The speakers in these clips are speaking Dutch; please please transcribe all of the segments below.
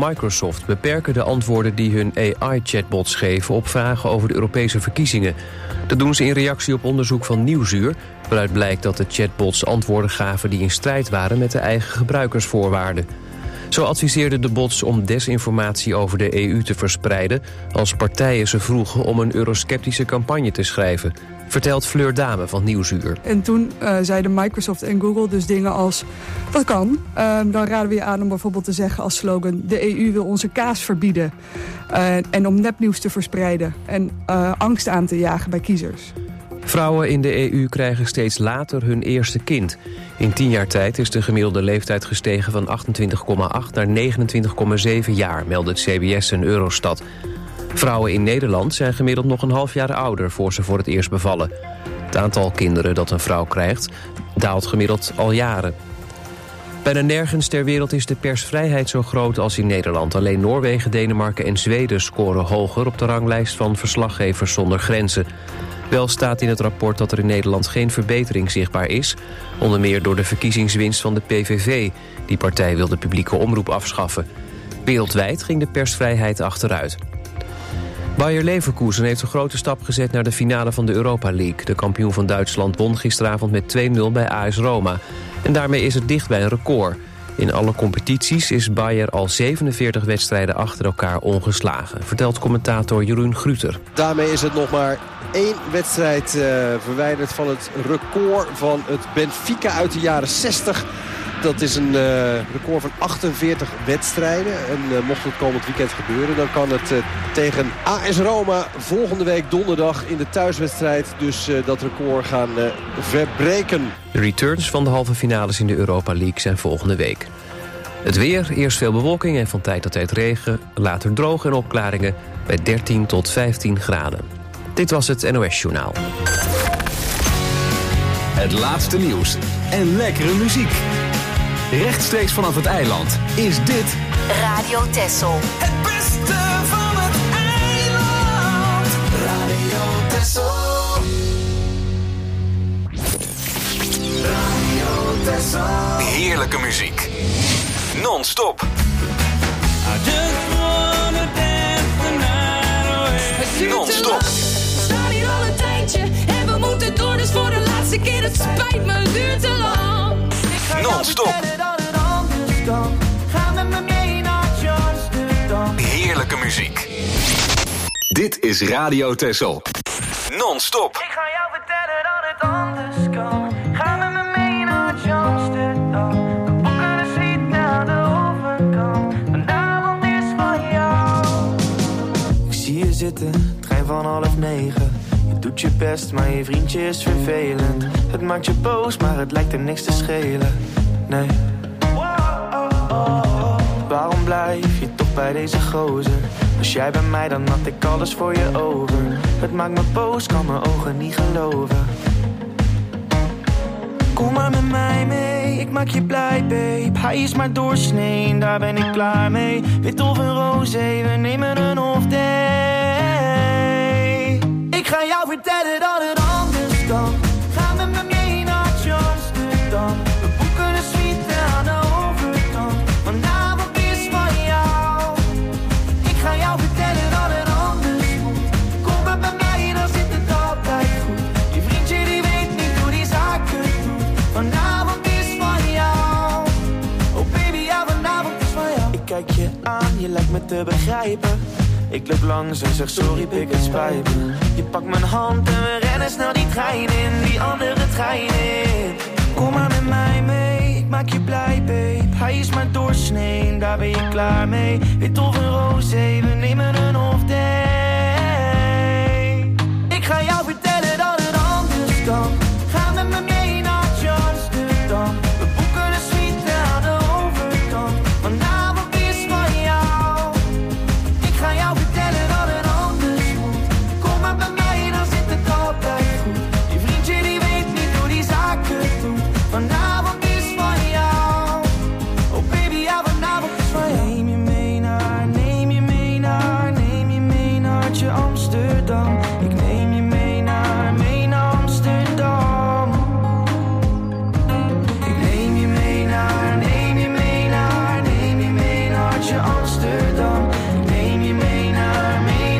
Microsoft beperken de antwoorden die hun AI-chatbots geven op vragen over de Europese verkiezingen. Dat doen ze in reactie op onderzoek van Nieuwsuur, waaruit blijkt dat de chatbots antwoorden gaven die in strijd waren met de eigen gebruikersvoorwaarden. Zo adviseerden de bots om desinformatie over de EU te verspreiden als partijen ze vroegen om een eurosceptische campagne te schrijven, vertelt Fleur Dame van Nieuwsuur. En toen zeiden Microsoft en Google dus dingen als, dat kan. Dan raden we je aan om bijvoorbeeld te zeggen als slogan, de EU wil onze kaas verbieden. En om nepnieuws te verspreiden en angst aan te jagen bij kiezers. Vrouwen in de EU krijgen steeds later hun eerste kind. In 10 jaar tijd is de gemiddelde leeftijd gestegen van 28,8 naar 29,7 jaar, meldt het CBS en Eurostat. Vrouwen in Nederland zijn gemiddeld nog een half jaar ouder voor ze voor het eerst bevallen. Het aantal kinderen dat een vrouw krijgt daalt gemiddeld al jaren. Bijna nergens ter wereld is de persvrijheid zo groot als in Nederland. Alleen Noorwegen, Denemarken en Zweden scoren hoger op de ranglijst van Verslaggevers zonder Grenzen. Wel staat in het rapport dat er in Nederland geen verbetering zichtbaar is. Onder meer door de verkiezingswinst van de PVV. Die partij wil de publieke omroep afschaffen. Wereldwijd ging de persvrijheid achteruit. Bayer Leverkusen heeft een grote stap gezet naar de finale van de Europa League. De kampioen van Duitsland won gisteravond met 2-0 bij AS Roma. En daarmee is het dicht bij een record. In alle competities is Bayer al 47 wedstrijden achter elkaar ongeslagen, vertelt commentator Jeroen Gruter. Daarmee is het nog maar 1 wedstrijd verwijderd van het record van het Benfica uit de jaren 60. Dat is een record van 48 wedstrijden. En mocht het komend weekend gebeuren, dan kan het tegen AS Roma volgende week donderdag in de thuiswedstrijd dus dat record gaan verbreken. De returns van de halve finales in de Europa League zijn volgende week. Het weer, eerst veel bewolking en van tijd tot tijd regen. Later droog en opklaringen bij 13 tot 15 graden. Dit was het NOS Journaal. Het laatste nieuws en lekkere muziek. Rechtstreeks vanaf het eiland is dit Radio Texel. Het beste van het eiland. Radio Texel. Radio Texel. heerlijke muziek. Non-stop. Non-stop. We staan hier al een tijdje en we moeten door, dus voor de laatste keer, het spijt me, het duurt te lang. Non-stop. Ga met me mee naar Amsterdam. Heerlijke muziek. Dit is Radio Texel. Non-stop. Ik ga jou vertellen dat het anders kan. Ga met me mee naar Amsterdam. We boeken een suite naar de overkant. Vanavond is van jou. Ik zie je zitten, trein van 8:30. Je doet je best, maar je vriendje is vervelend. Het maakt je boos, maar het lijkt hem niks te schelen. Nee. Waarom blijf je toch bij deze gozer? Was jij bij mij, dan had ik alles voor je over. Het maakt me boos, kan mijn ogen niet geloven. Kom maar met mij mee, ik maak je blij, babe. Hij is maar doorsnee, daar ben ik klaar mee. Wit of een roze, we nemen een off day. Ik ga jou vertellen dat het anders kan. Ga met me mee naar Amsterdam. We boeken een suite aan de overkant. Vanavond is van jou. Ik ga jou vertellen dat het anders moet. Kom maar bij mij, dan zit het altijd goed. Je vriendje die weet niet hoe die zaken doet. Vanavond is van jou. Oh baby, ja, vanavond is van jou. Ik kijk je aan, je lijkt me te begrijpen. Ik loop langs en zeg sorry, pik, het spijt me. Je pakt mijn hand en we rennen snel die trein in. Die andere trein in. Kom maar met mij mee, ik maak je blij, babe. Hij is maar doorsnee, daar ben je klaar mee. Wit of een roze, we nemen een off day. Ik ga jou vertellen dat het anders kan. Ga met me mee naar Amsterdam. We boeken een suite aan de overkant. Vanavond is van jou. Ik ga jou vertellen dat het anders moet. Kom maar bij mij, dan zit het altijd goed. Je vriendje die weet niet hoe die zaken doet. Vanavond is van jou. Oh baby, ja, vanavond is van jou. Neem je mee naar, neem je mee naar, neem je mee naar Amsterdam. Ik neem je mee naar Amsterdam. Ik neem je mee naar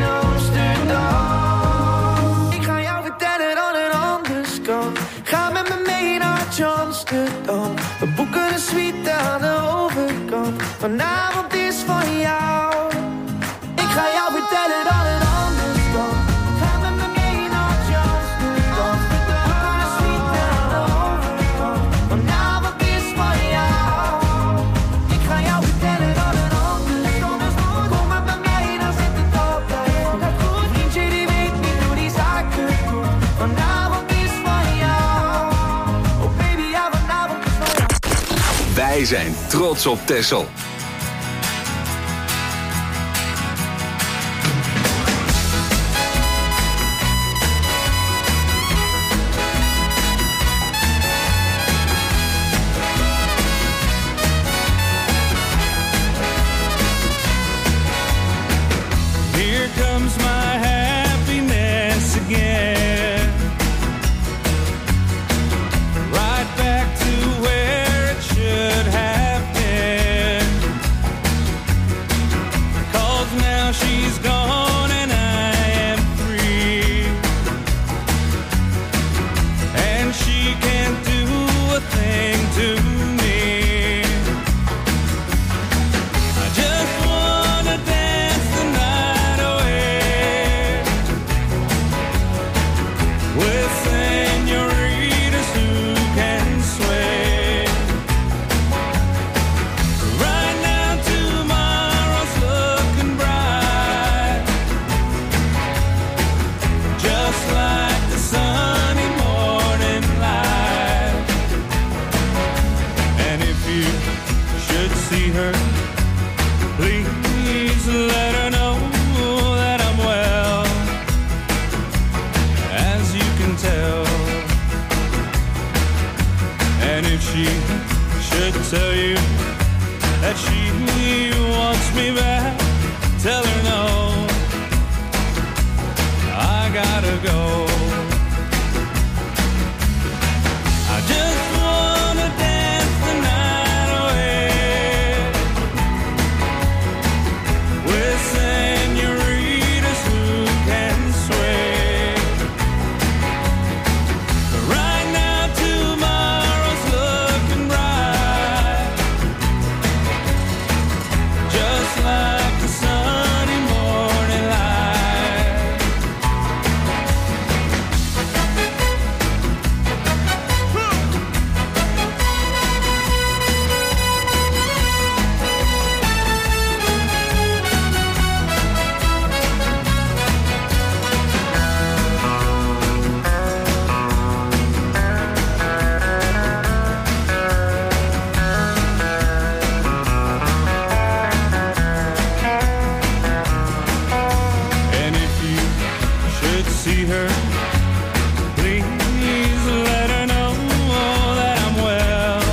Amsterdam. Ik ga jou vertellen dat het anders kan. Ga met me mee naar Amsterdam. We boeken een suite aan de overkant. Vanavond is van jou. Ik ga jou vertellen dat het anders kan. Ga met me mee naar Amsterdam. We boeken een suite aan de overkant. Vanavond is van jou. Ik ga jou vertellen dat het anders kan. Kom maar bij mij, dan zit het altijd goed. Vriendje die weet niet hoe die zaken doen. Vanavond is van jou. Oh baby, ja, vanavond is van jou. Wij zijn trots op Texel. Here comes my happiness again. Right back to where it should have been. 'Cause now she's gone and I am free. And she can't do a thing to me. I just wanna dance the night away with senoritas who can sway. Right now tomorrow's looking bright, just like the sunny morning light. And if you should see her, please let her know that I'm well, as you can tell. And if she should tell you that she wants me back, tell her no, I gotta go. I just wanna dance the night away with senoritas who can sway. Right now tomorrow's looking bright, just like the sunny morning light. And if you should see her, please let her know that I'm well,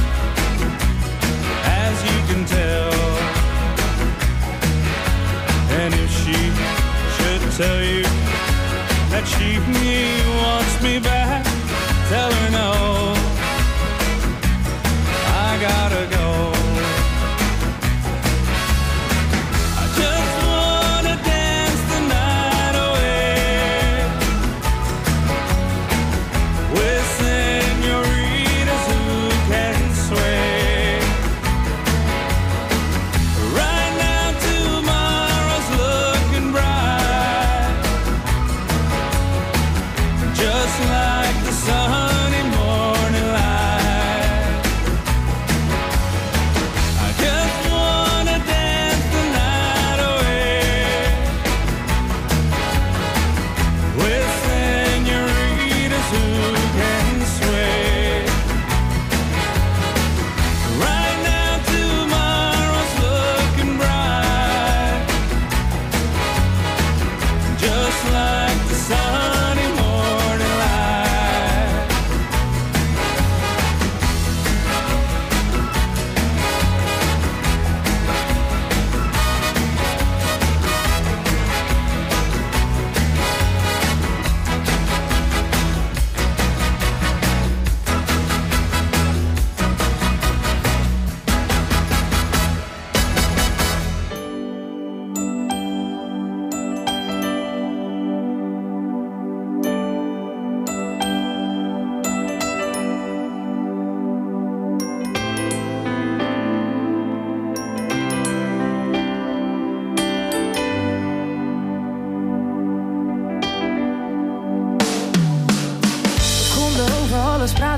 as you can tell. And if she should tell you that she wants me back, tell her no, I gotta go. I just wanna dance the night away with senoritas who can sway. Right now tomorrow's looking bright, just like the sunny morning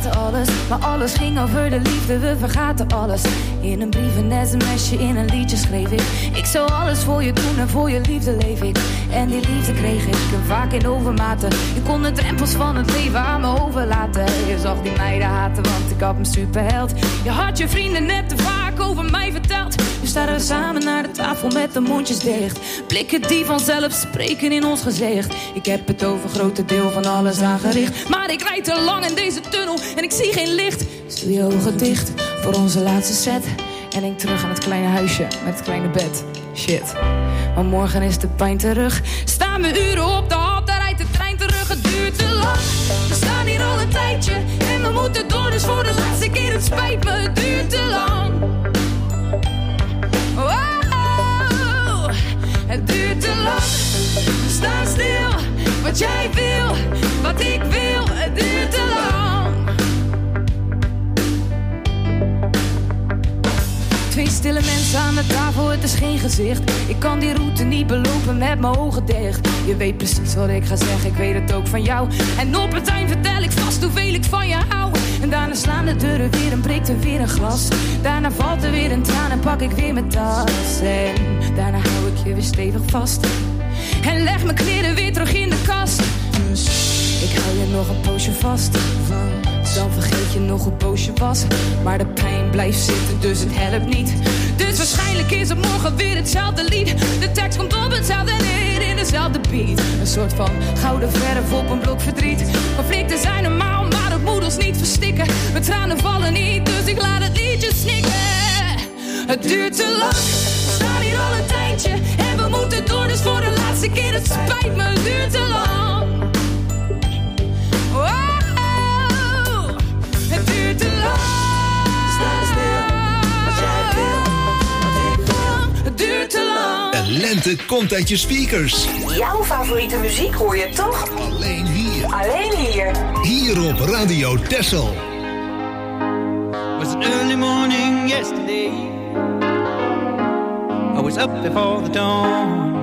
praten alles, maar alles ging over de liefde, we vergaten alles. In een brief, een sms'je, in een liedje schreef ik. Ik zou alles voor je doen en voor je liefde leef ik. En die liefde kreeg ik en vaak in overmaten. Je kon de drempels van het leven aan me overlaten. Je zag die meiden haten, want ik had me superheld. Je had je vrienden net te vaak over mij verteld. Nu staan we samen naar de tafel met de mondjes dicht. Blikken die vanzelf spreken in ons gezicht. Ik heb het over grote deel van alles aangericht. Maar ik rijd te lang in deze tunnel en ik zie geen licht. Dus doe je ogen dicht voor onze laatste set. En denk terug aan het kleine huisje met het kleine bed. Shit, maar morgen is de pijn terug. Staan we uren op de hal, daar rijdt de trein terug. Het duurt te lang, we staan hier al een tijdje. En we moeten door, dus voor de laatste keer, het spijt me. Het duurt te lang. Oh, het duurt te lang. We staan stil, wat jij wil, wat ik wil. Het duurt te lang. Twee stille mensen aan de tafel, het is geen gezicht. Ik kan die route niet belopen met mijn ogen dicht. Je weet precies wat ik ga zeggen, ik weet het ook van jou. En op het eind vertel ik vast hoeveel ik van je hou. En daarna slaan de deuren weer en breekt er weer een glas. Daarna valt er weer een traan en pak ik weer mijn tas. En daarna hou ik je weer stevig vast. En leg mijn kleren weer terug in de kast. Dus ik hou je nog een poosje vast. Dan vergeet je nog hoe boos je was. Maar de pijn blijft zitten, dus het helpt niet. Dus waarschijnlijk is het morgen weer hetzelfde lied. De tekst komt op hetzelfde neer in dezelfde beat. Een soort van gouden verf op een blok verdriet. Conflicten zijn normaal, maar het moet ons niet verstikken. Mijn tranen vallen niet, dus ik laat het liedje snikken. Het duurt te lang, we staan hier al een tijdje. En we moeten door, dus voor de laatste keer, het spijt me. Het duurt te lang. Het duurt te lang. Sta stil, wat jij wil, wat ik wil. Het duurt te lang. De lente komt uit je speakers. Jouw favoriete muziek hoor je toch? Alleen hier. Alleen hier. Hier op Radio Texel. It was an early morning yesterday. I was up before the dawn.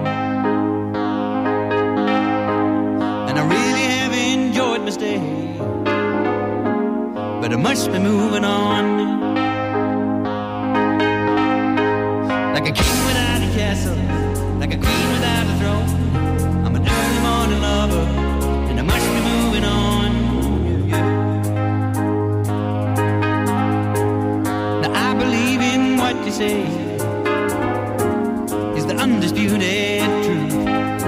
And I really have enjoyed my stay. But I must be moving on. Like a king without a castle, like a queen without a throne. I'm an early morning lover, and I must be moving on. Yeah. Now I believe in what you say is the undisputed truth.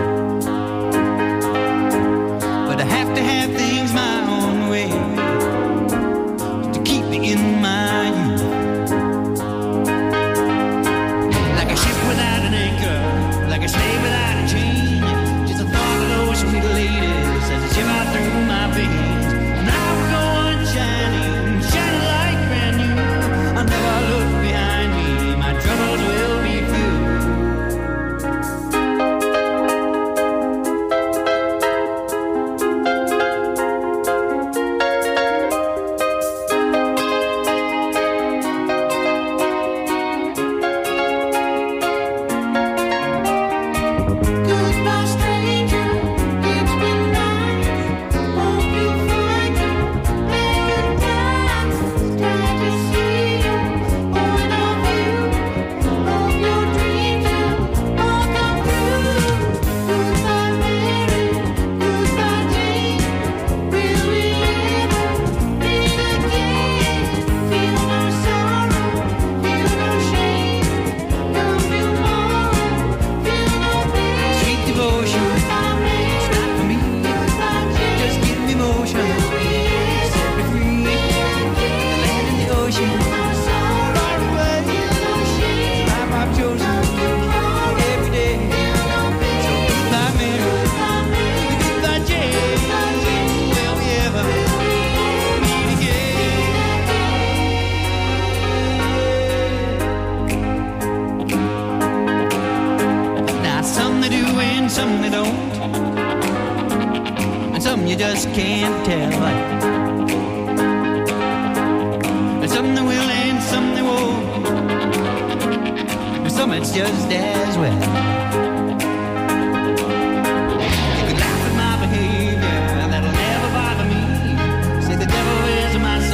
But I have to have things my own way in my youth. Like a ship without an anchor, like a slave without a chain. Just a thought of those sweet ladies as they shiver through my veins. And I will go on shining, shining like brand new. I'll never look behind me, my troubles will be few. you just can't tell. And some they will and some they won't. But some it's just as well. You can laugh at my behavior, that'll never bother me. Say the devil is my son.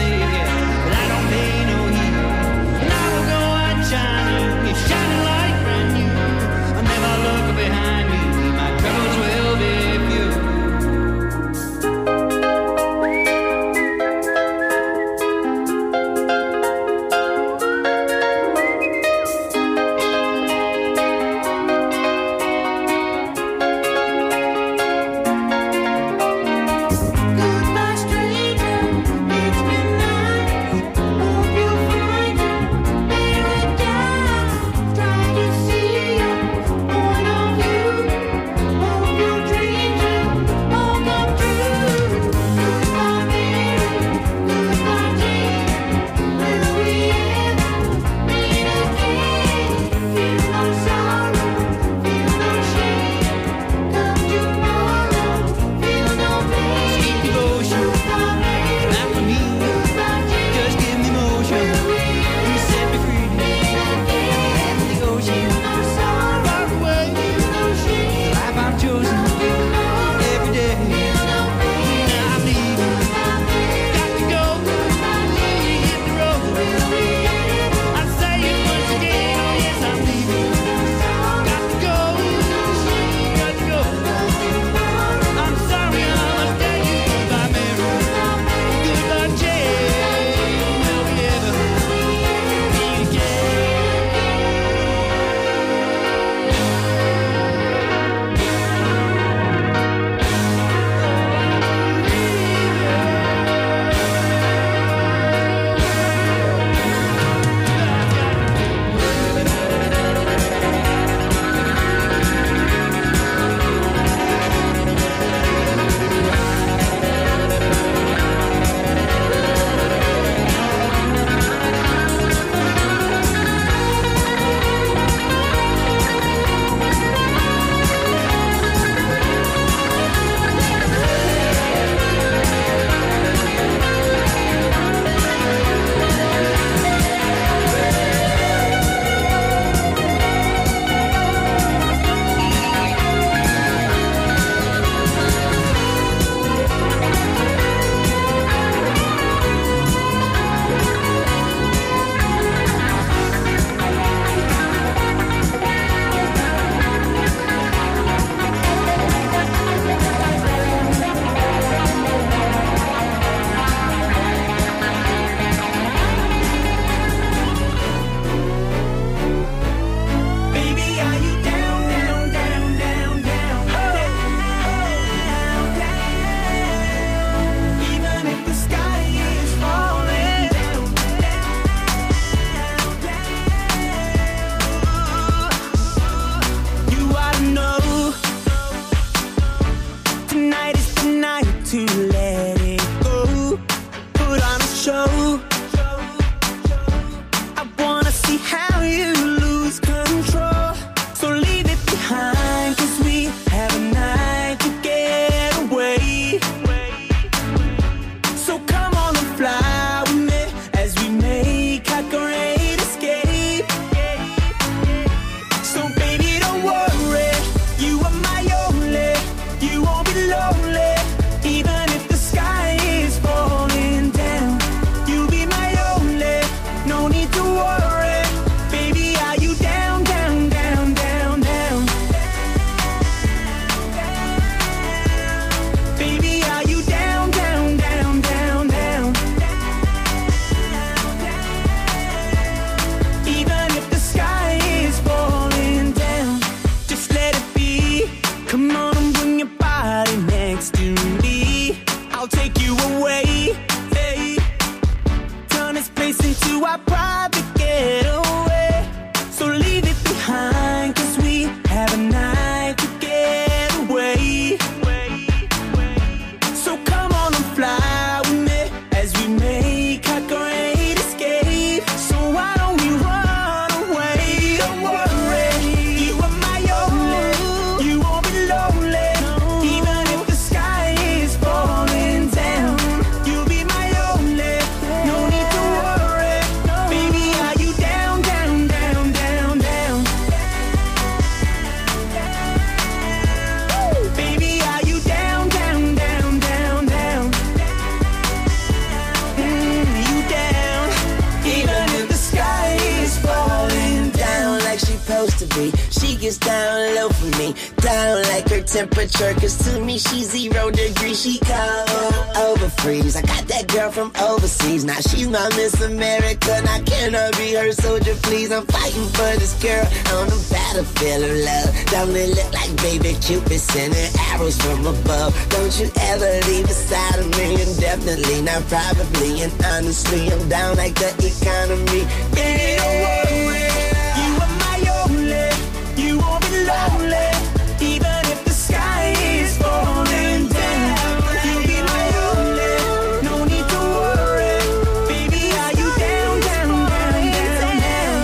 she gets down low for me. Down like her temperature, cause to me she's 0 degrees. She cold, over freeze. I got that girl from overseas. Now she's my Miss America. Now can I be her soldier, please? I'm fighting for this girl on the battlefield of love. Don't it look like baby Cupid sending arrows from above? Don't you ever leave beside of me, and definitely not probably. And honestly, I'm down like the economy. Yeah, don't worry, you are my only. You won't be lonely, even if the sky is falling down. You'll be my only, no need to worry. Baby, are you down, down, down, down,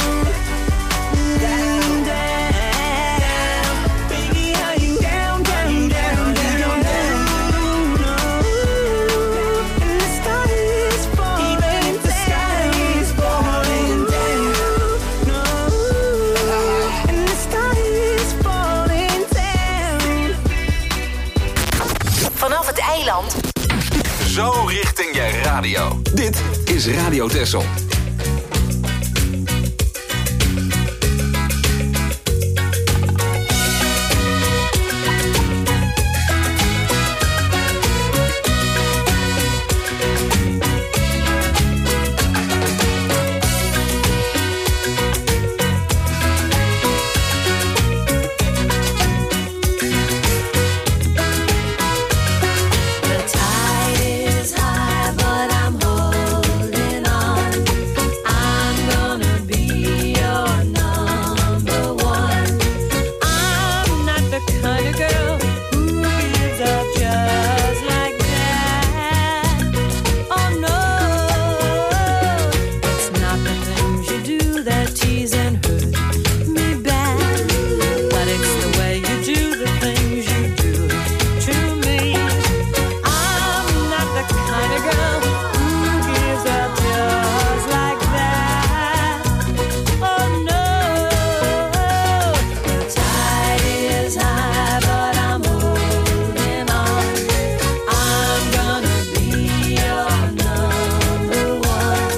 down, down, down? Baby, are you down, down, down, down, down? And the sky is falling, even if the sky is falling down. No, and the sky is falling down. Vanaf het eiland. Zo richting je radio. Dit is Radio Texel. The tide is high, but I'm holding on. I'm gonna be your number one. I'm not the kind of girl who gives up just like that. Oh no, it's not the things you do that tease and hurt me bad, but it's the way you do the things you do to me. I'm not the kind of girl who gives up just like that. Oh no, the tide is high, but I'm holding on. I'm gonna be your number one,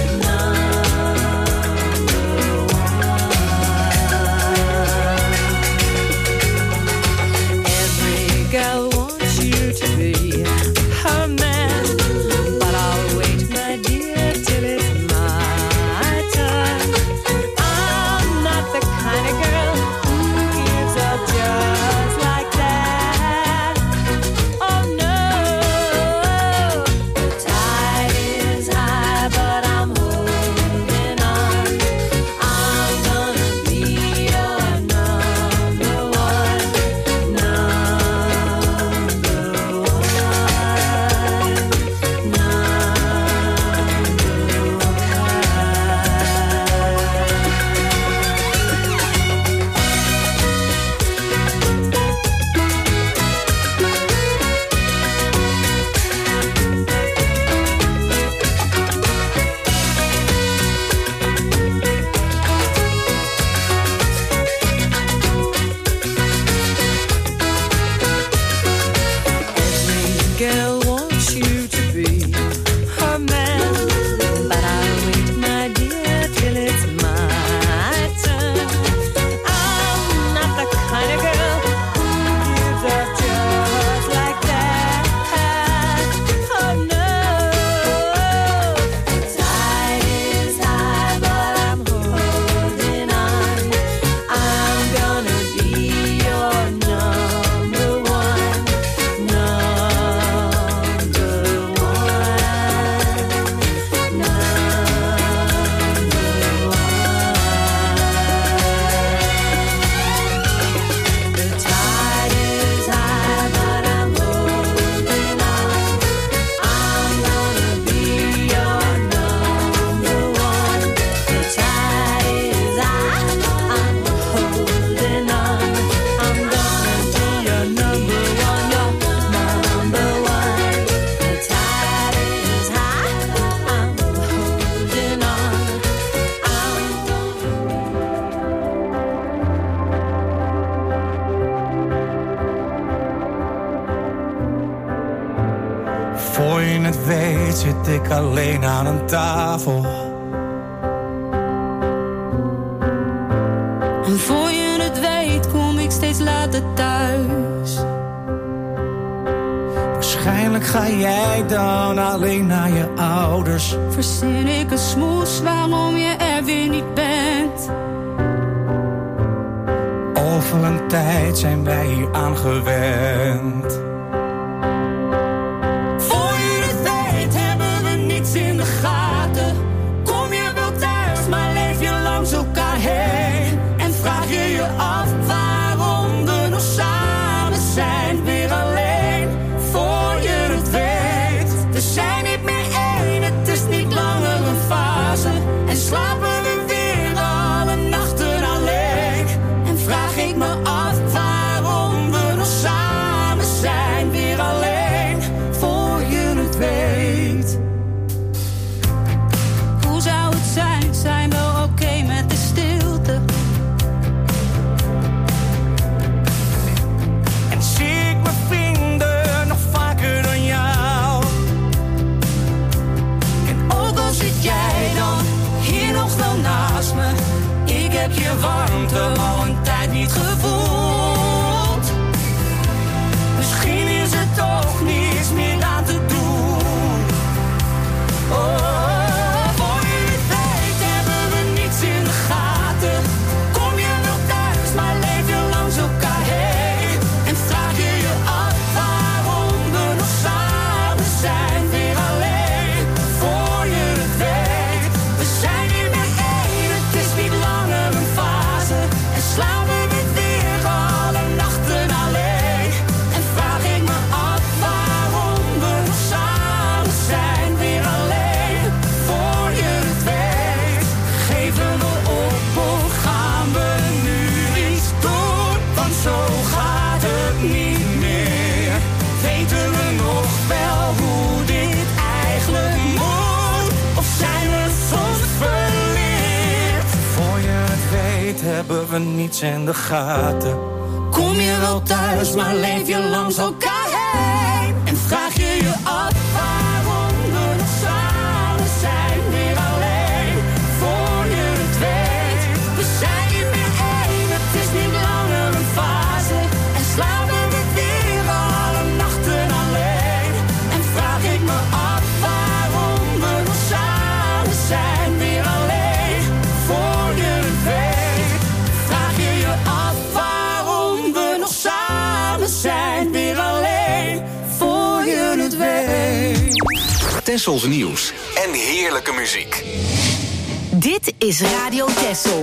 Every girl wants you to be her man, but I'll wait, my dear, till it's my turn. I'm not the kind of girl who gives up just like that. Oh no, the tide is high, but I'm holding on. I'm gonna be your number one, Every girl wants you to be her man, but I'll wait, my dear, till it's my turn. I'm not the kind of girl who gives up just like that. Oh no, the tide is high, but I'm holding on. I'm gonna be your number one, The tide is high, but I'm holding on. I'm gonna be your number one. The tide is high, I'm holding on. I'm gonna be your number one, your number one. The tide is high, I'm holding on. Voor je het weet zit ik alleen aan een tafel. En voor je het weet ga jij dan alleen naar je ouders? Verzin ik een smoes waarom je er weer niet bent. Over een tijd zijn wij hier aangewend. Voor je het weet hebben we niets in de gaten. Kom je wel thuis, maar leef je langs elkaar heen. En vraag je je af waarom we nog samen zijn, weer alleen. Voor je het weet, we zijn niet meer één, het is niet langer een fase. En slapen we weer alle nachten alleen. En vraag ik me af waarom we nog samen zijn, weer alleen. Voor je het weet. Hoe zou het zijn, zijn we oké met de stilte? En zie ik mijn vrienden nog vaker dan jou. En ook al zit jij dan hier nog wel naast me, ik heb je warmte al een tijd niet gevoeld. Misschien is er toch niets meer aan te doen. Oh, voor je het weet hebben we niets in de gaten. Kom je wel thuis, maar leef je langs elkaar heen. En vraag je je af waarom we nog samen zijn, weer alleen. Voor je het weet, we zijn niet meer één, het is niet langer een fase. En slapen we weer alle nachten alleen. En vraag ik me af waarom we nog samen zijn, weer alleen. Voor je het weet, geven we op of gaan we nu iets doen? Want zo gaat het niet meer. Weten we nog wel hoe dit eigenlijk moet? Of zijn we soms verleerd? Voor je het weet hebben we niets in de gaten. Kom je wel thuis, maar leef je langs elkaar heen. En vraag je je af waarom we nog samen zijn, weer alleen. Voor je het weet, we zijn niet meer één, het is niet langer een fase. En slapen we weer alle nachten alleen. En vraag ik me af waarom we nog samen zijn, weer alleen. Voor je het weet, vraag je je af waarom we nog samen zijn, weer alleen. Voor je het weet. Tessels nieuws en heerlijke muziek. Dit is Radio Tessel.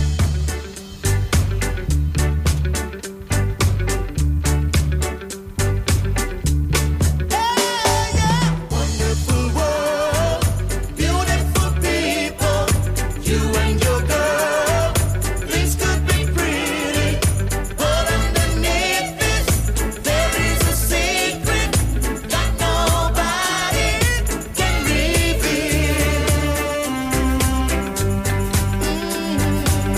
Beautiful people, you and your girl, things could be pretty, but underneath this, there is a secret that nobody can reveal.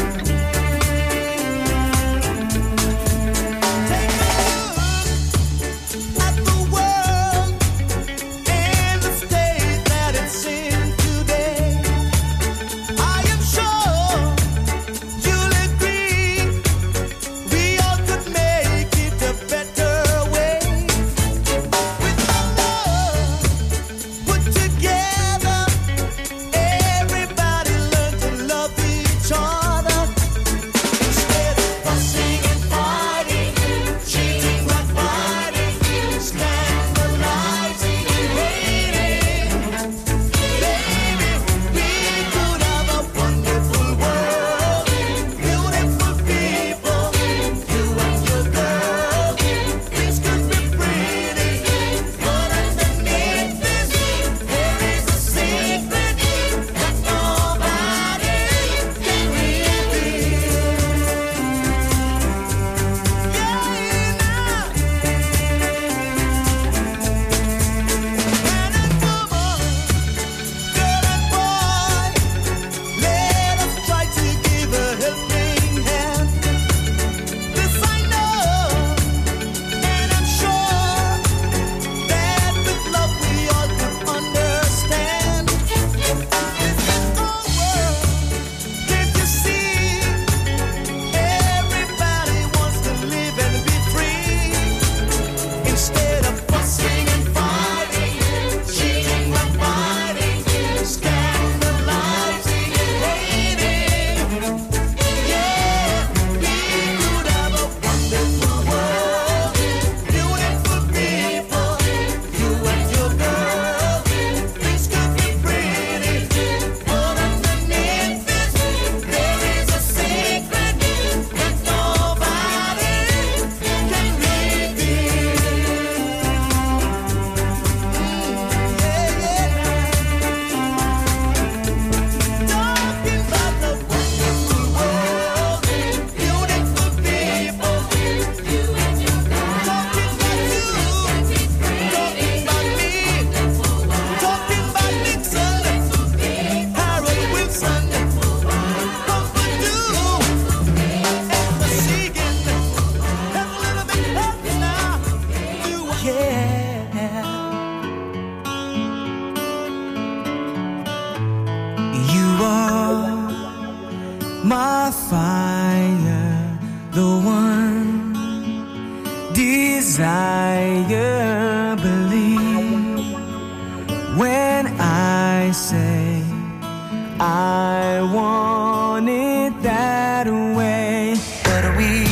desire, believe when I say I want it that way. But we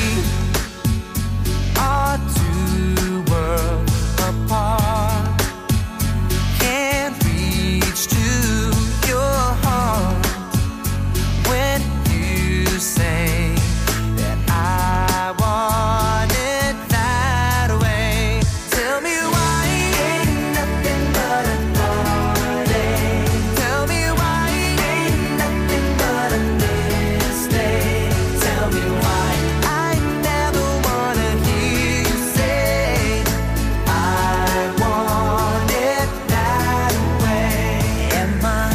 are two worlds apart, can't reach to your heart when you say that I want it that way. Tell me why ain't nothing but a heartache. Tell me why ain't nothing but a mistake. Tell me why I never wanna hear you say I want it that way. Am I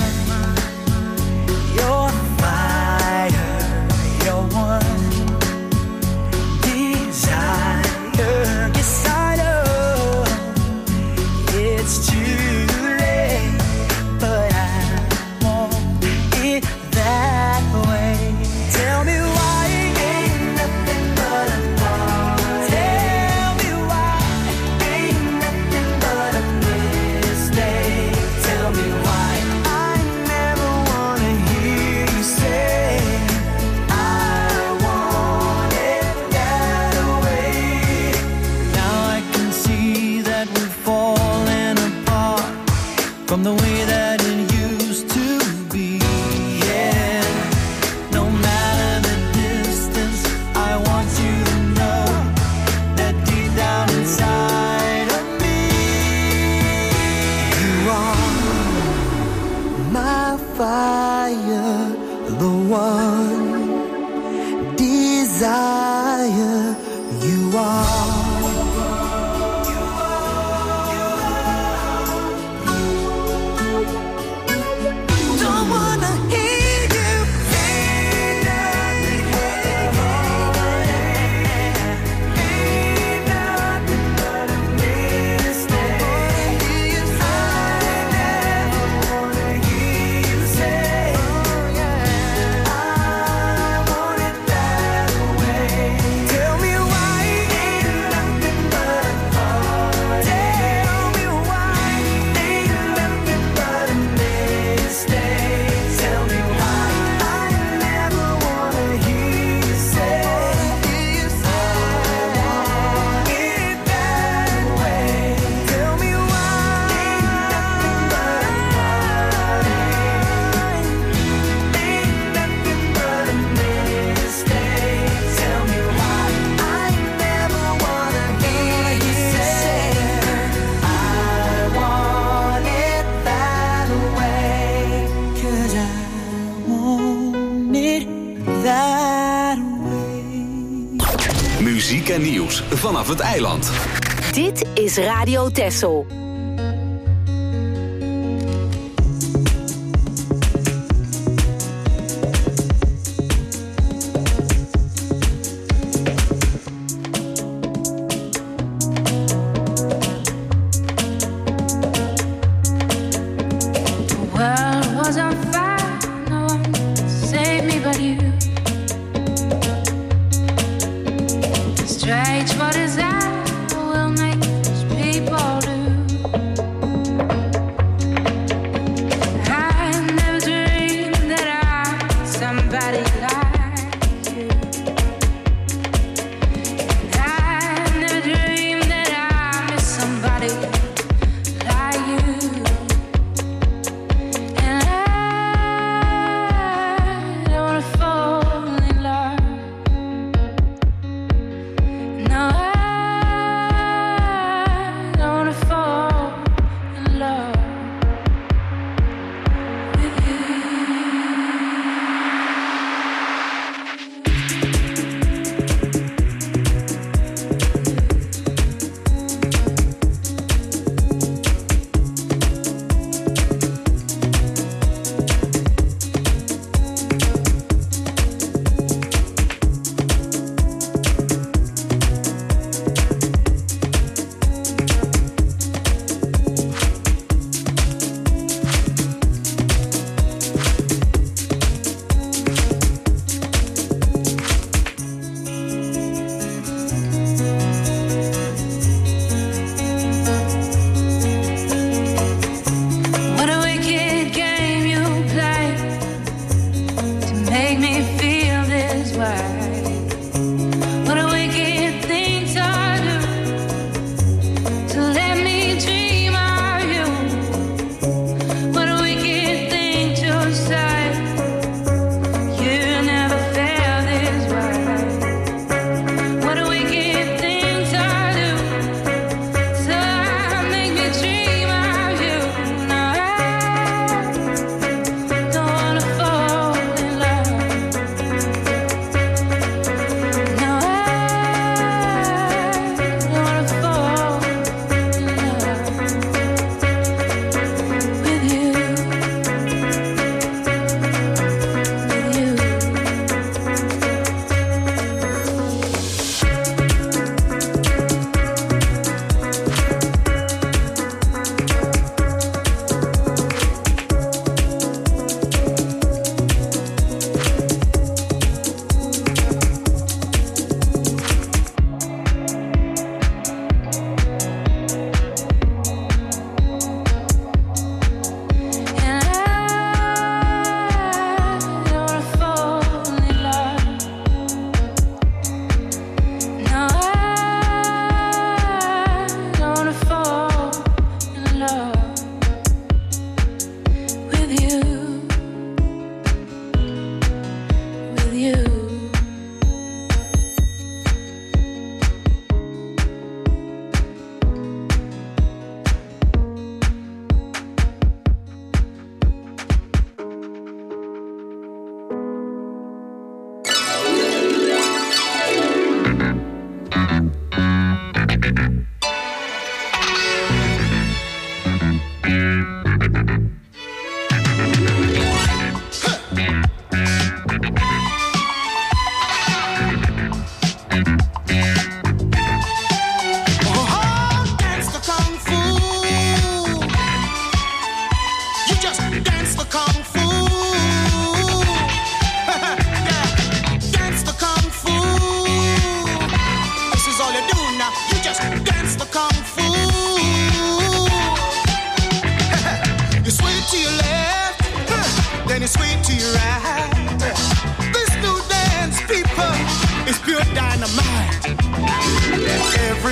your fire, your one desire? Yes, I know it's too late, but I want it that way. Tell me why ain't nothing but a heart. Tell me why ain't nothing but a mistake. Tell me why I never wanna hear you say I want it that way. Now I can see that we're falling apart from the way that it used to be. Yeah, no matter the distance, I want you to know that deep down inside of me, you are my fire, the one desire. You are. Don't wanna hear you say nothing. Ain't nothing but a mistake. I never wanna hear you say I want it that way. Tell me why ain't nothing but a heart. Tell me why ain't nothing but a mistake. Tell me why I never wanna hear you say I want it that way. Tell me why ain't nothing but a heart. Ain't nothing but a mistake. Tell me why I never wanna hear you say I want it that way. 'Cause I want it that way. Muziek en nieuws vanaf het eiland. Dit is Radio Texel. The world was on fire, no one saved me but you. Strange what is that will make these people do. I never dreamed that I'd somebody like you. I never dreamed that I'd miss somebody like you. And I don't wanna fall in love. No, I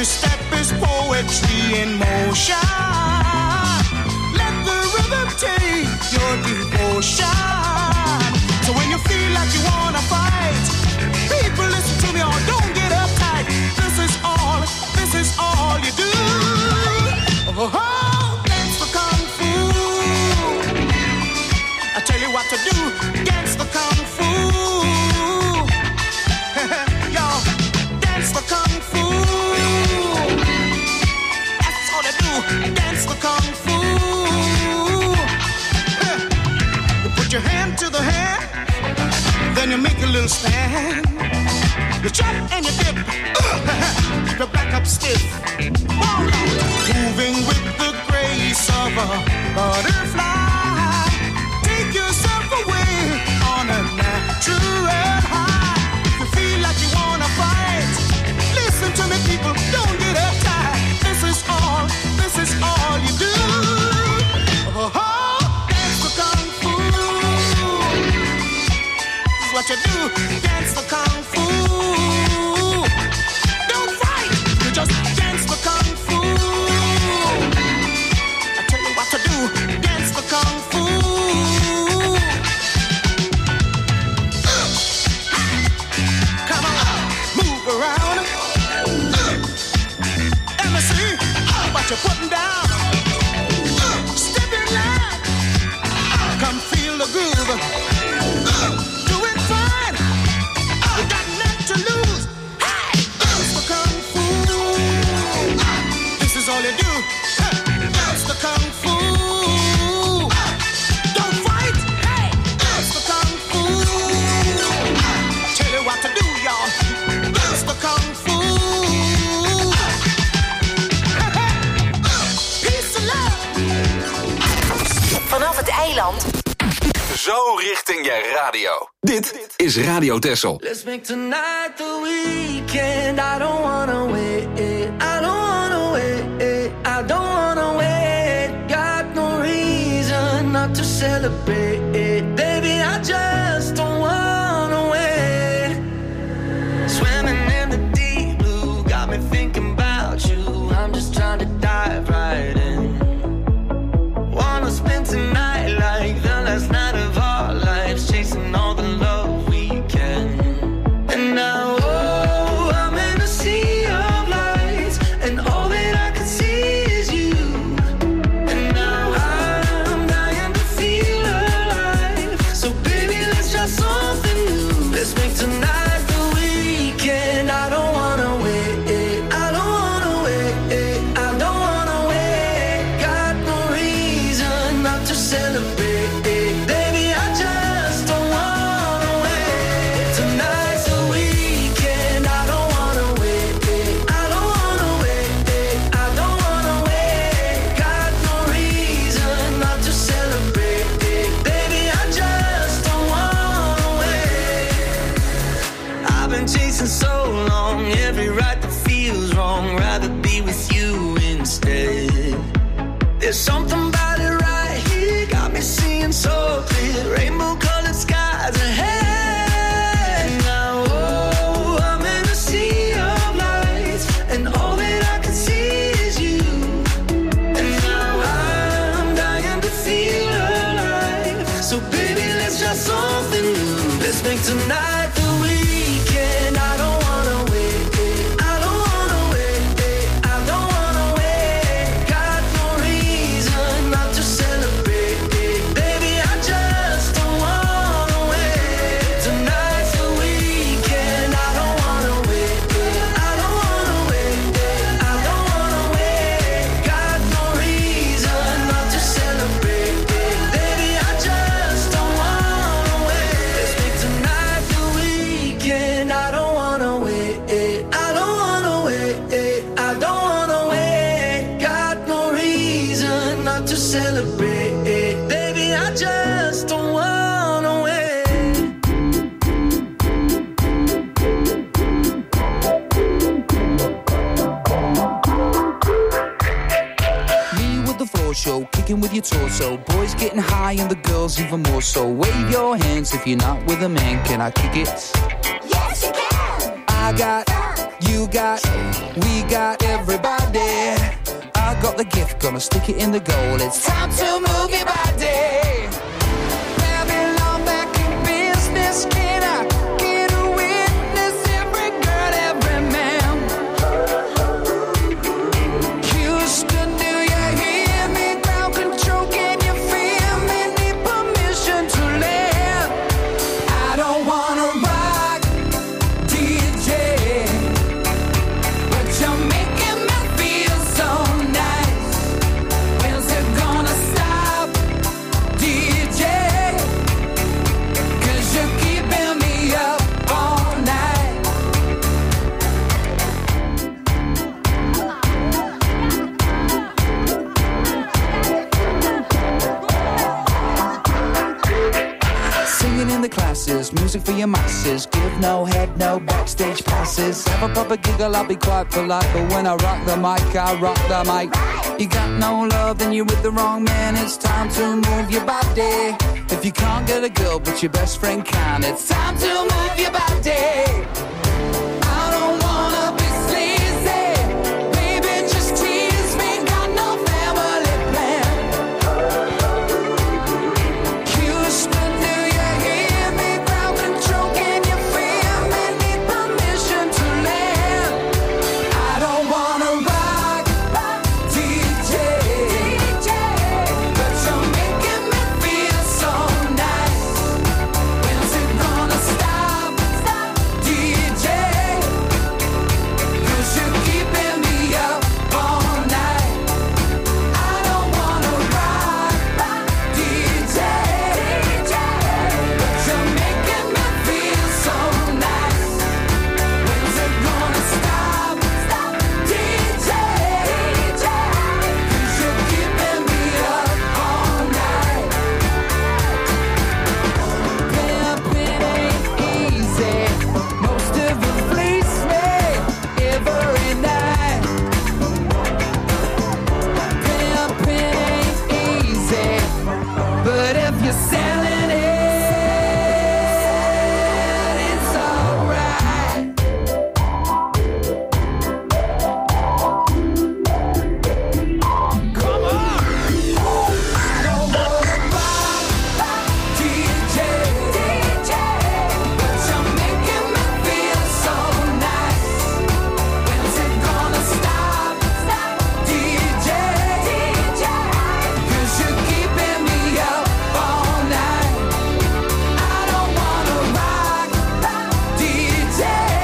Every step is poetry in motion. Let the rhythm take your devotion. So when you feel like you wanna fight, people listen to me or don't get uptight. This is all you do. Oh, dance the kung fu. I tell you what to do, dance the kung fu. Yo, dance the kung fu. That's all they do, dance the kung fu. You put your hand to the hand, then you make a little stand. You chop and you dip, you back up stiff. Moving with the grace of a butterfly. Take yourself away on a natural high. If you feel like you wanna fight, listen to me people, don't get uptight. This is all you do. Oh, dance the kung fu. This is what you do, dance the kung fu. Don't fight, you just dance the kung fu. I tell you what to do, dance the kung fu. Come on, move around. Let me see what you're putting down. Step in line, come feel the groove. Do it fine, you got nothing to lose. Hey, dance the kung fu. This is all you do. Dance the kung fu. Don't fight. Hey, dance the kung fu. Tell you what to do, y'all. Dance the kung fu. Peace and love. Vanaf het eiland. Zo richting je radio. Dit is Radio Texel. Let's make tonight the weekend. I don't wanna wait. I don't wanna wait. I don't wanna wait. Got no reason not to celebrate. Baby, I just don't wanna wait. Swimming in the deep blue got me thinking about you. I'm just trying to dive right in. Wanna spend tonight like the last night of our lives, chasing all the love we can. And now, oh, I'm in a sea of lights, and all that I can see is you. And now I'm dying to feel alive. So baby, let's try something new. Let's make tonight the weekend. I don't wanna wait. I don't wanna wait. I don't wanna wait. Got no reason not to celebrate. Baby, I just don't wanna wait. Tonight's the weekend. I don't wanna wait. I don't wanna wait. I don't wanna wait. Got no reason not to celebrate. Baby, I just don't wanna wait. I've been chasing so long, every right that feels wrong. Rather be with you instead. There's something about it right here, got me seeing so clear. Rainbow-colored skies ahead. Now, oh, I'm in a sea of lights, and all that I can see is you. And now I'm dying to feel alive. So baby, let's try something new. Let's make tonight the weekend. I don't wanna wait. I don't wanna wait. I don't wanna wait. Got no reason not to celebrate. Baby, I just don't wanna wait. Tonight's the weekend. I don't wanna wait. I don't wanna wait. I don't wanna wait. Got no reason not to celebrate. Baby, I just don't wanna wait. Let's make tonight the weekend. I don't wanna wait. I don't wanna wait. I don't wanna wait. Got no reason not to celebrate. Baby, I just don't wanna wait. Me with the floor show, kicking with your torso. Boys getting high and the girls even more so. Wave your hands if you're not with a man. Can I kick it? Yes, you can. I got You got, we got everybody. I got the gift, gonna stick it in the goal. It's time to move your body. Babylon back in business. Can I get a witness? Every girl, every man. Houston, do you hear me? Ground control, can you feel me? Need permission to land. I don't wanna rock, DJ, but you're making me feel so nice. When's it gonna stop, DJ? 'Cause you're keeping me up all night. Singing in the classes, music for your masses. Give no head, no backstage passes. Have a proper giggle, I'll be quite polite. But when I rock the mic, I rock the mic. You got no love, then you're with the wrong man. It's time to move your body. If you can't get a girl, but your best friend can, it's time to move your body. I don't wanna be sleazy. Baby, just tease me. Got no family plan. Houston, do you hear me? Ground control, can you feel me? Need permission to land. I don't wanna rock, DJ, but you're making me feel so nice. When's it gonna stop, DJ? 'Cause you're keeping me up all night. I don't wanna rock, DJ, but you're making me feel so nice. When's it gonna stop, DJ? 'Cause you're keeping me up all night. Pimpin' ain't easy. Most of it fleece me every night. Pimpin' ain't easy, but if you're selling it, it's alright. Come on! I don't wanna rock, DJ, but you're making me feel so nice. When's it gonna stop, DJ? 'Cause you're keeping me up all night. I don't wanna rock, DJ,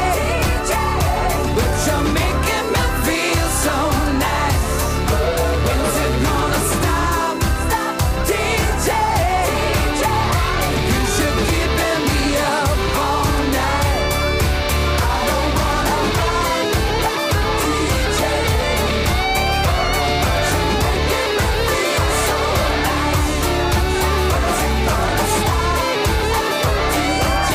but you're making me feel so nice. When's it gonna stop, DJ? 'Cause you're keeping me up all night. I don't wanna rock, DJ, but you're making me feel so nice. When's it gonna stop, DJ?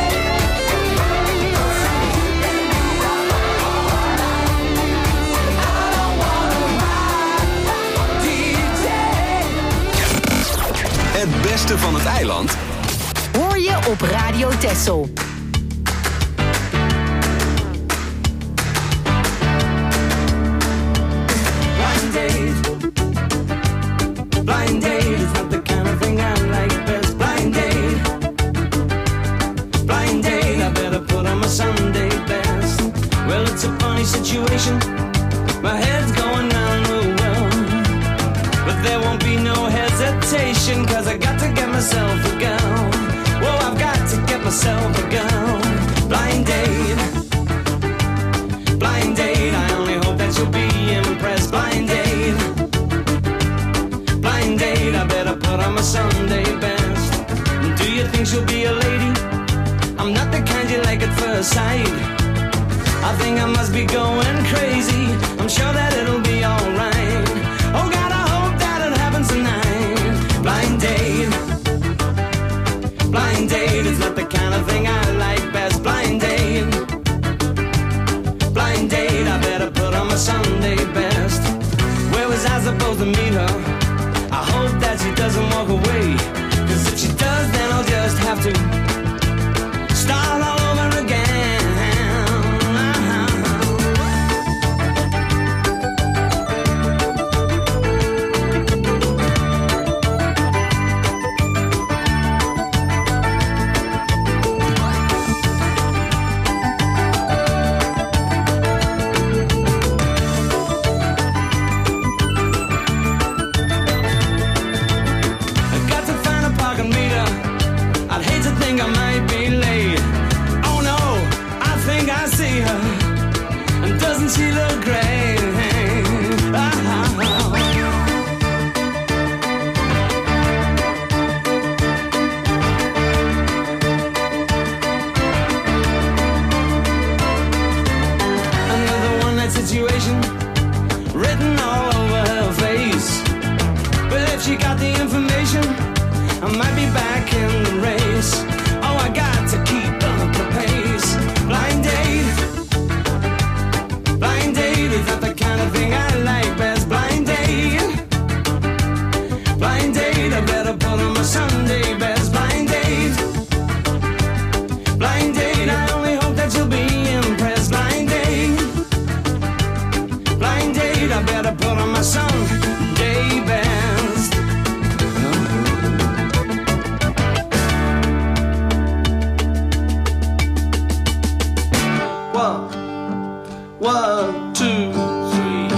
'Cause you're keeping me up all night. I don't wanna rock, DJ. Het beste van het eiland Hoor je op Radio Texel. Blind date. Blind date is not the kind of thing I like best. Blind date. Blind date, I better put on my Sunday best. Well, it's a funny situation. My head's going down real well. But there won't be no hesitation, 'cause I got to get myself a girl. Whoa, I've got to get myself a girl. Blind date. Blind date, I only hope that you'll be impressed. Blind date. Blind date, I better put on my Sunday best. Do you think she'll be a lady? I'm not the kind you like at first sight. I think I must be going crazy. I'm sure that it'll be alright. Oh God, I hope that it happens tonight. Blind date. Blind date is not the kind of thing I like best. Blind date. Blind date, I better put on my Sunday best. Where was I supposed to meet her? I hope that she doesn't walk away. 'Cause if she does, then I'll just have to start all over again. she looked great. Another one-night situation written all over her face. But if she got the information, I might be back in the race. Oh, I got to keep up the pace. Blind date. Blind date is not the kind of thing I like best. Blind date. Blind date, I better put on my Sunday best. Blind date. Blind date, I only hope that you'll be impressed. Blind date. Blind date, I better put on my Sunday best. One, two, three.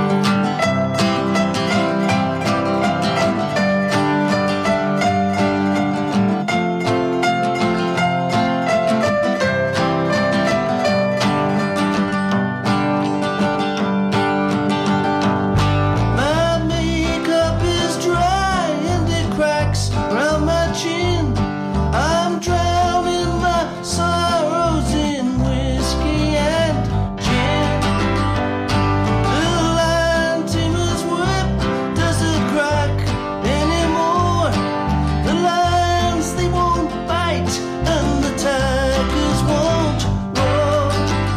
My makeup is dry and it cracks around my chin. I'm drowning my sorrows in whiskey and gin. The line Timmy's whip doesn't crack anymore. The lions, they won't bite and the tigers won't roar.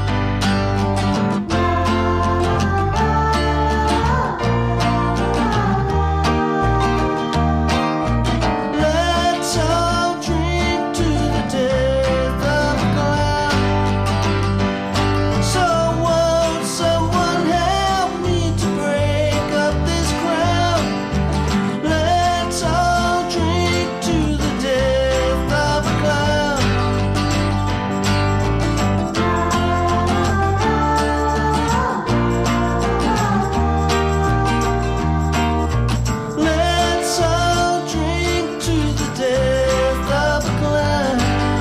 Let's all drink to the death of a clown. So won't someone help me to break up this crown? Let's all drink to the death of a clown. Let's all drink to the death of a clown.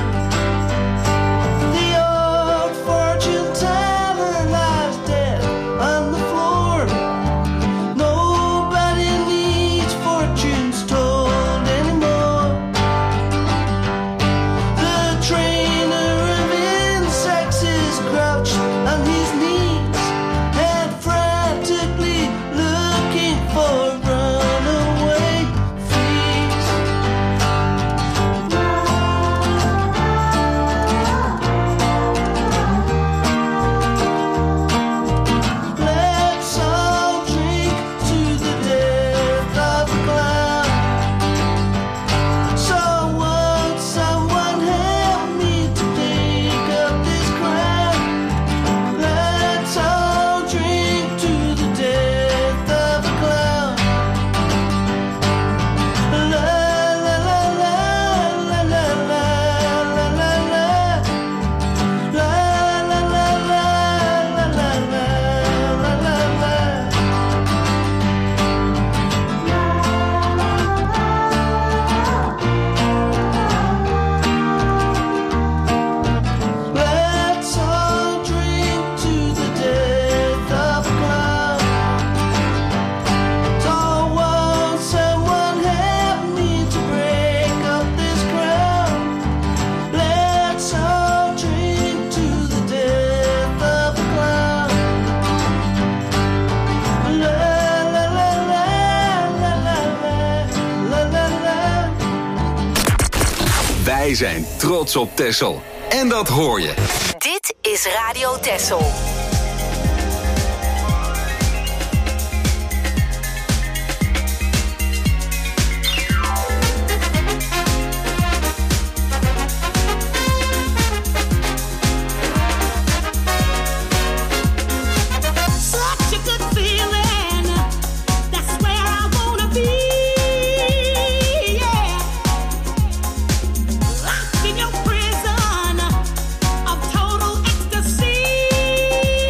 The old fortune teller lies dead on the floor. Nobody needs fortunes told anymore. The trainer of insects is crouched on his knees and frantically looking for runaway fleas. Let's all drink to the death of a clown. So won't someone help me to dig up this crown? Let's all drink to the death of a clown. La la la la la la la la la la. La la la la la la la la la. Let's all drink to the death of a clown. So won't someone help me to break up this crown? Let's all drink to the death of a clown. La la la la la la la la la. Wij zijn trots op Texel. En dat hoor je. Dit is Radio Texel. Such a good feeling. That's where I wanna be. Yeah. Locked in your prison of total ecstasy.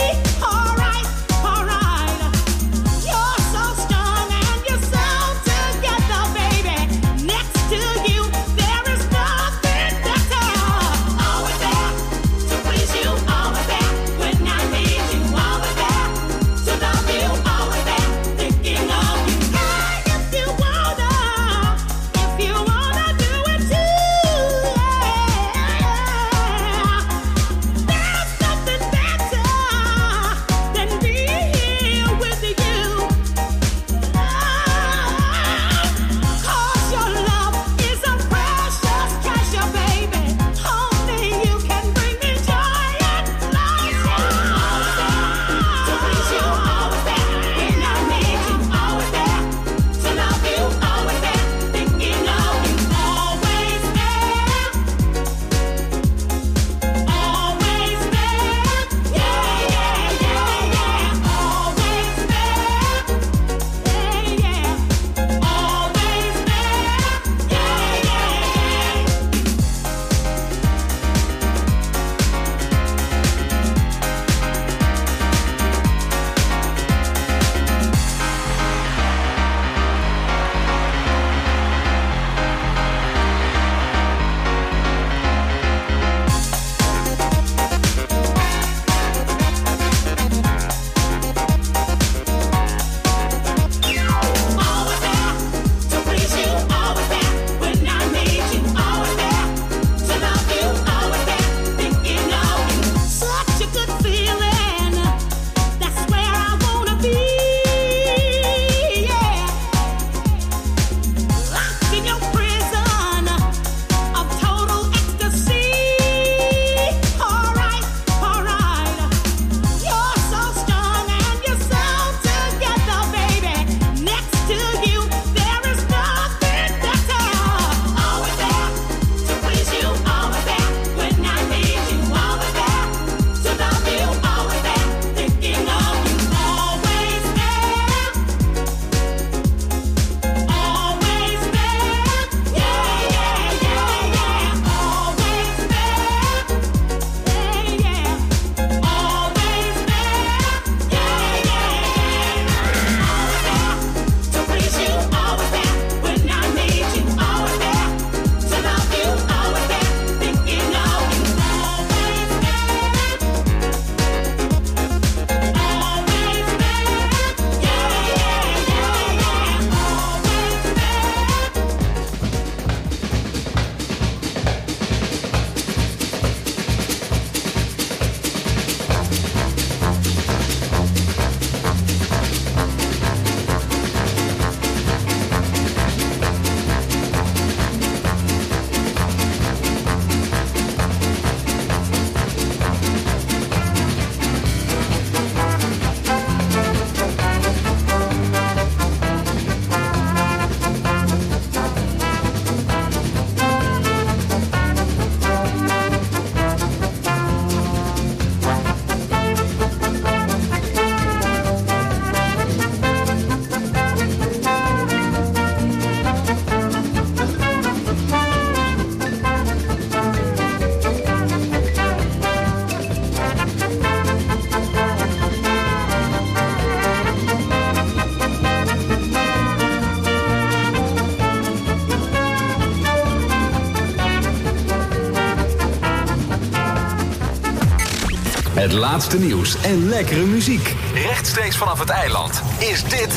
laatste nieuws en lekkere muziek. Rechtstreeks vanaf het eiland is dit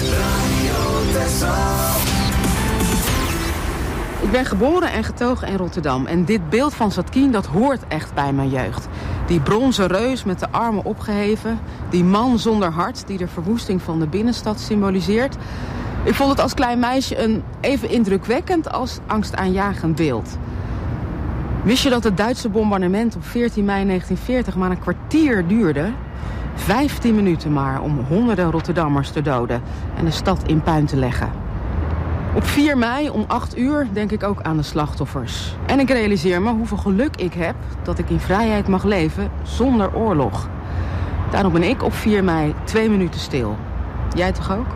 Ik ben geboren en getogen in Rotterdam. En dit beeld van Zatkin, dat hoort echt bij mijn jeugd. Die bronzen reus met de armen opgeheven. Die man zonder hart die de verwoesting van de binnenstad symboliseert. Ik vond het als klein meisje een even indrukwekkend als angstaanjagend beeld. Wist je dat het Duitse bombardement op 14 mei 1940 maar een kwartier duurde? 15 minuten maar om honderden Rotterdammers te doden en de stad in puin te leggen. Op 4 mei om 8 uur denk ik ook aan de slachtoffers. En ik realiseer me hoeveel geluk ik heb dat ik in vrijheid mag leven zonder oorlog. Daarom ben ik op 4 mei 2 minuten stil. Jij toch ook?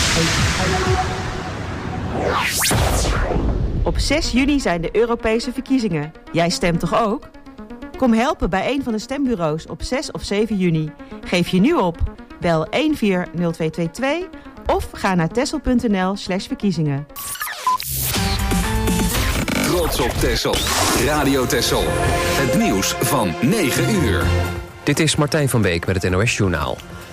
Op 6 juni zijn de Europese verkiezingen. Jij stemt toch ook? Kom helpen bij een van de stembureaus op 6 of 7 juni. Geef je nu op. Bel 140222 of ga naar texel.nl/verkiezingen. Trots op Texel. Radio Texel. Het nieuws van 9 uur. Dit is Martijn van Beek met het NOS-journaal.